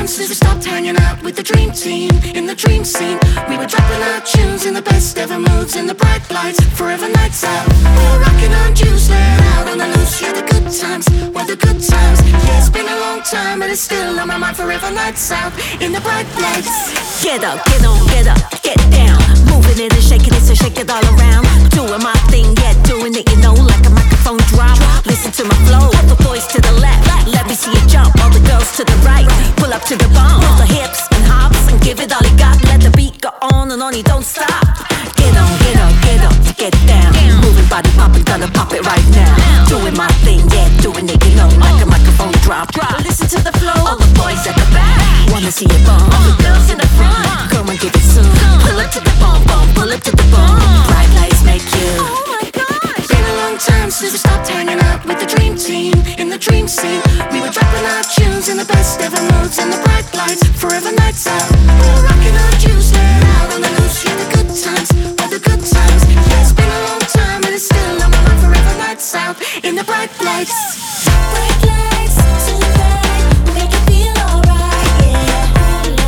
time since we stopped hanging out with the dream team in the dream scene. We were dropping our tunes in the best ever moods in the bright lights, forever nights out. We were rocking on juice, let out on the loose. Yeah, the good times were the good times. Yeah, it's been a long time, but it's still on my mind. Forever nights out in the bright lights. Get up, get on, get up, get down. Moving it and shaking it, so shake it all around. Doing my thing, yeah, doing it, you know, like a microphone drop. Listen to my flow, all the boys to the left. Let me see you jump, all the girls to the right. Pull up to the bump, move the hips and hops and give it all you got. Let the beat go on and on, you don't stop. Get on, get up, get up, get down. Moving body popping, gonna pop it right now. Doing my thing, yeah, doing it, you know, like a microphone drop. Listen to the flow, all the boys at the back. Wanna see you bump, all the girls in the front. Come and give it some. Pull up to the bump, bump, pull up to the bump. Bright lights make you. Oh my gosh. Been a long time since we stopped hanging out with the dream team in the dream scene. We were dropping our tunes in the best ever moods in the bright lights, forever nights out. We were rocking our juice, let out on the loose. Yeah, the good times were the good times. Yeah, it's been a long time, and it's still on my mind. Forever nights out in the bright lights. Bright lights tonight, make you feel alright, yeah.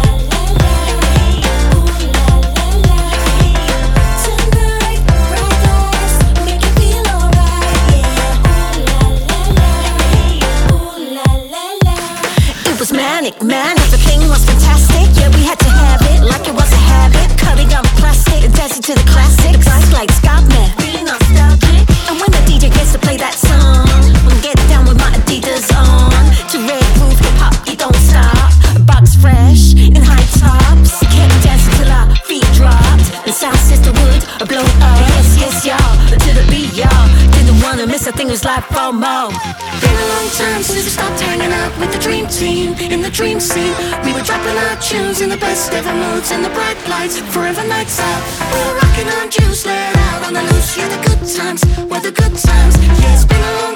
Ooh la la la, tonight. Bright lights make you feel alright, yeah. Ooh la la. It was manic, everything was fantastic. Yeah, we had to have it like it was a habit. Cutting up plastic and dancing to the classics. Life like Scotland, really nostalgic. And when the DJ gets to play that song, I'm get down with my Adidas on. To red groove hip hop, you don't stop. Box fresh in high tops. Kept dancing till our feet dropped. And sound system would blow up. Yes, yes, y'all, to the beat, y'all. Didn't wanna miss a thing, it was like FOMO. Been a long time since we stopped hanging out with the dream team in the dream scene. We were dropping our tunes in the best ever moods in the bright lights, forever nights out. We were rocking on juice, let out on the loose. Yeah, the good times were the good times. Yeah, it's been a long